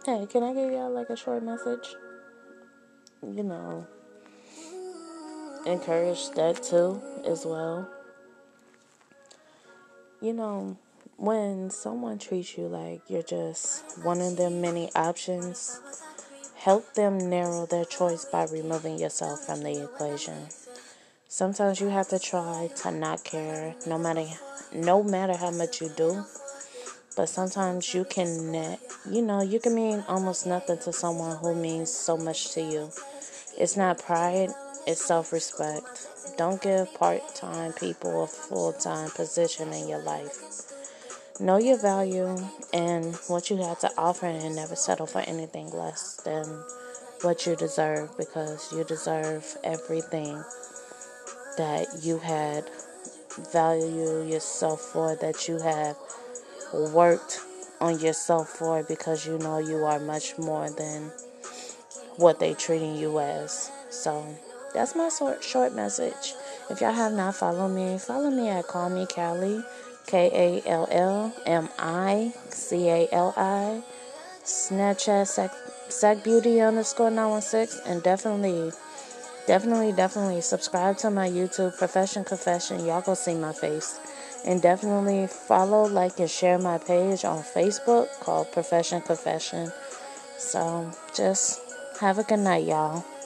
Hey, can I give y'all like a short message? You know, encourage that too as well. You know, when someone treats you like you're just one of them many options, help them narrow their choice by removing yourself from the equation. Sometimes you have to try to not care, no matter how much you do. But sometimes you can mean almost nothing to someone who means so much to you. It's not pride, it's self-respect. Don't give part-time people a full-time position in your life. Know your value and what you have to offer and never settle for anything less than what you deserve, because you deserve everything that you had value yourself for, that you have worked on yourself for, because you know you are much more than what they treating you as. So that's my short message. If y'all have not followed me at Call Me Callie, KALLMICALI, Snapchat SacBeauty _916, and definitely subscribe to my YouTube, Profession Confession. Y'all go see my face. And definitely follow, like, and share my page on Facebook called Profession Confession. So just have a good night, y'all.